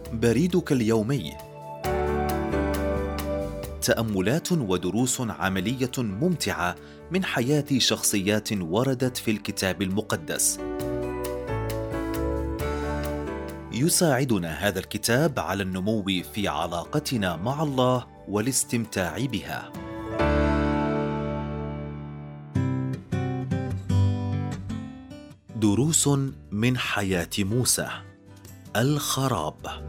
بريدك اليومي. تأملات ودروس عملية ممتعة من حياة شخصيات وردت في الكتاب المقدس. يساعدنا هذا الكتاب على النمو في علاقتنا مع الله والاستمتاع بها. دروس من حياة موسى. الخراب.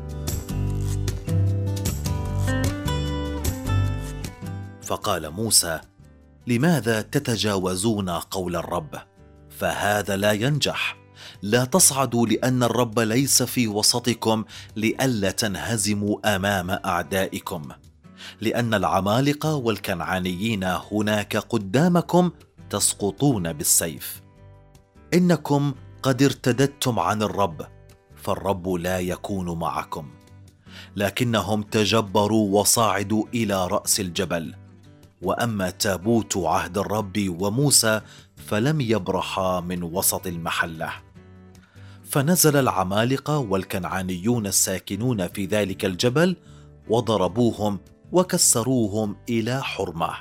فقال موسى: لماذا تتجاوزون قول الرب؟ فهذا لا ينجح. لا تصعدوا لأن الرب ليس في وسطكم لئلا تنهزموا أمام أعدائكم، لأن العمالقة والكنعانيين هناك قدامكم تسقطون بالسيف. إنكم قد ارتددتم عن الرب، فالرب لا يكون معكم. لكنهم تجبروا وصعدوا إلى رأس الجبل، وأما تابوت عهد الرب وموسى فلم يبرحا من وسط المحلة. فنزل العمالقة والكنعانيون الساكنون في ذلك الجبل وضربوهم وكسروهم إلى حرمة.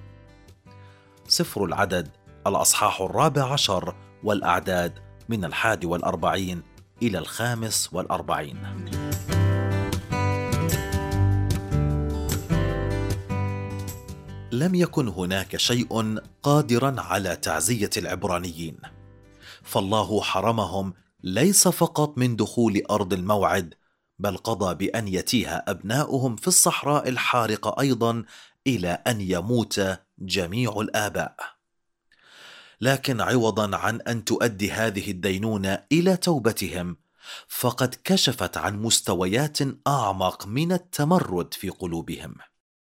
سفر العدد الأصحاح 14 والأعداد من 41 إلى 45. لم يكن هناك شيء قادرا على تعزية العبرانيين، فالله حرمهم ليس فقط من دخول أرض الموعد، بل قضى بأن يتيه أبناؤهم في الصحراء الحارقة أيضا إلى أن يموت جميع الآباء. لكن عوضا عن أن تؤدي هذه الدينونة إلى توبتهم، فقد كشفت عن مستويات أعمق من التمرد في قلوبهم.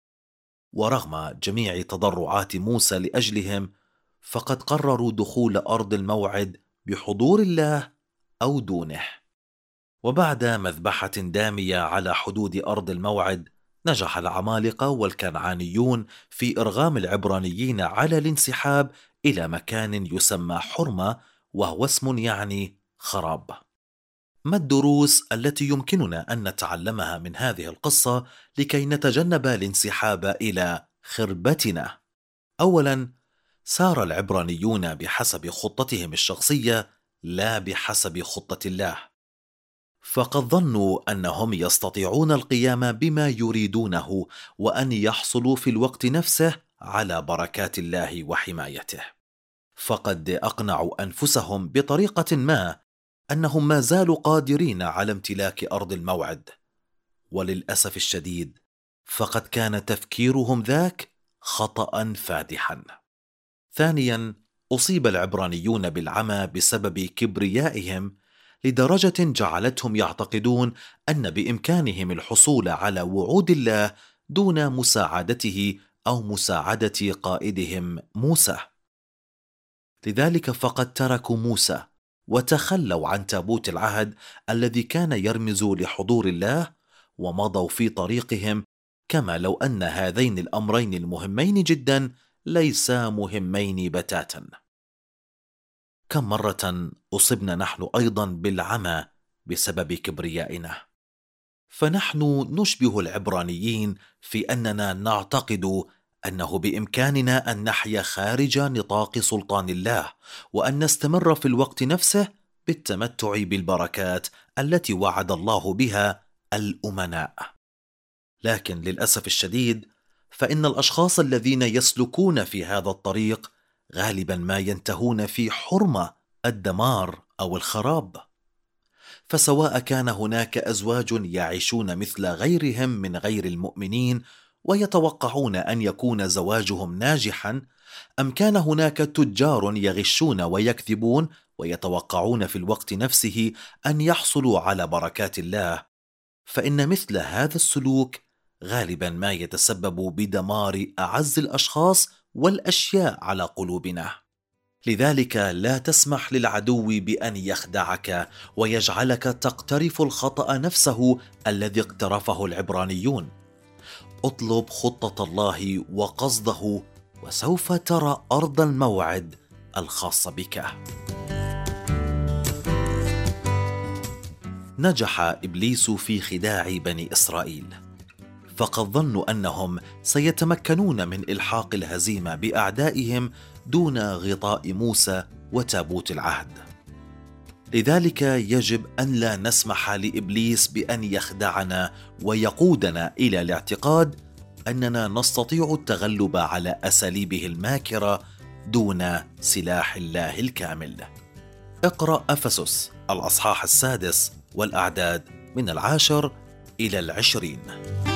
ورغم جميع تضرعات موسى لأجلهم، فقد قرروا دخول أرض الموعد بحضور الله أو دونه. وبعد مذبحة دامية على حدود أرض الموعد، نجح العمالقة والكنعانيون في إرغام العبرانيين على الانسحاب إلى مكان يسمى حرمة، وهو اسم يعني خراب. ما الدروس التي يمكننا أن نتعلمها من هذه القصة لكي نتجنب الانسحاب إلى خربتنا؟ أولاً، سار العبرانيون بحسب خطتهم الشخصية لا بحسب خطة الله، فقد ظنوا أنهم يستطيعون القيام بما يريدونه وأن يحصلوا في الوقت نفسه على بركات الله وحمايته. فقد أقنعوا أنفسهم بطريقة ما أنهم ما زالوا قادرين على امتلاك أرض الموعد، وللأسف الشديد فقد كان تفكيرهم ذاك خطأ فادحا. ثانيا، أصيب العبرانيون بالعمى بسبب كبريائهم، لدرجة جعلتهم يعتقدون أن بإمكانهم الحصول على وعود الله دون مساعدته أو مساعدة قائدهم موسى. لذلك فقد تركوا موسى وتخلوا عن تابوت العهد الذي كان يرمز لحضور الله، ومضوا في طريقهم كما لو أن هذين الأمرين المهمين جدا ليسا مهمين بتاتا. كم مرة أصبنا نحن أيضا بالعمى بسبب كبريائنا؟ فنحن نشبه العبرانيين في أننا نعتقد أنه بإمكاننا أن نحيا خارج نطاق سلطان الله، وأن نستمر في الوقت نفسه بالتمتع بالبركات التي وعد الله بها الأمناء. لكن للأسف الشديد، فإن الأشخاص الذين يسلكون في هذا الطريق غالبا ما ينتهون في حرمة الدمار أو الخراب. فسواء كان هناك أزواج يعيشون مثل غيرهم من غير المؤمنين ويتوقعون أن يكون زواجهم ناجحا، أم كان هناك تجار يغشون ويكذبون ويتوقعون في الوقت نفسه أن يحصلوا على بركات الله، فإن مثل هذا السلوك غالبا ما يتسبب بدمار أعز الأشخاص والأشياء على قلوبنا. لذلك لا تسمح للعدو بأن يخدعك ويجعلك تقترف الخطأ نفسه الذي اقترفه العبرانيون. اطلب خطة الله وقصده، وسوف ترى أرض الموعد الخاصة بك. نجح إبليس في خداع بني إسرائيل، فقد ظنوا أنهم سيتمكنون من إلحاق الهزيمة بأعدائهم دون غطاء موسى وتابوت العهد. لذلك يجب أن لا نسمح لإبليس بأن يخدعنا ويقودنا إلى الاعتقاد أننا نستطيع التغلب على أساليبه الماكرة دون سلاح الله الكامل. اقرأ أفسس الأصحاح 6 والأعداد من 10 إلى 20.